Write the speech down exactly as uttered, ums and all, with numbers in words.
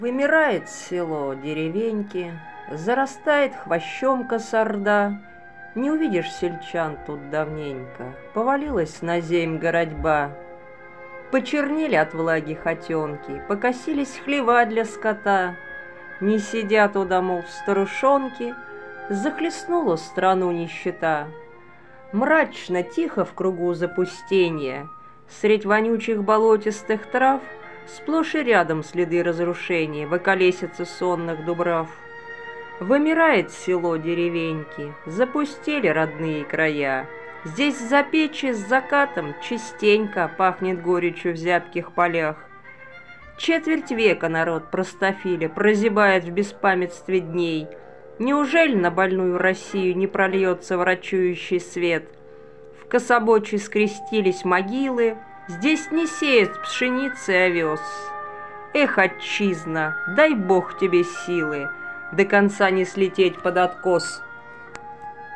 Вымирает село деревеньки, зарастает хвощом косорда. Не увидишь сельчан тут давненько, повалилась на земь городьба. Почернели от влаги хотенки, покосились хлева для скота. Не сидят у домов старушонки, захлестнула страну нищета. Мрачно, тихо в кругу запустения, средь вонючих болотистых трав сплошь и рядом следы разрушения в околесице сонных дубрав. Вымирает село деревеньки, запустели родные края. Здесь за печи с закатом частенько пахнет горечью в зябких полях. Четверть века народ простофиля прозябает в беспамятстве дней. Неужели на больную Россию не прольется врачующий свет? В Кособочи скрестились могилы, здесь не сеют пшеницы и овес. Эх, отчизна, дай Бог тебе силы до конца не слететь под откос.